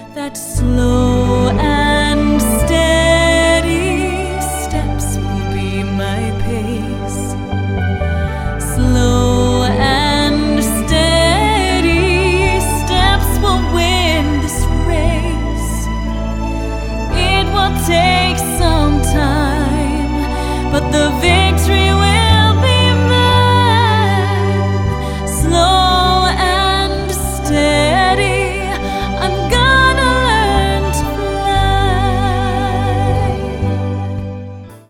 that slow and steady steps will be my pace. Slow and steady steps will win this race. It will take some time, but the victory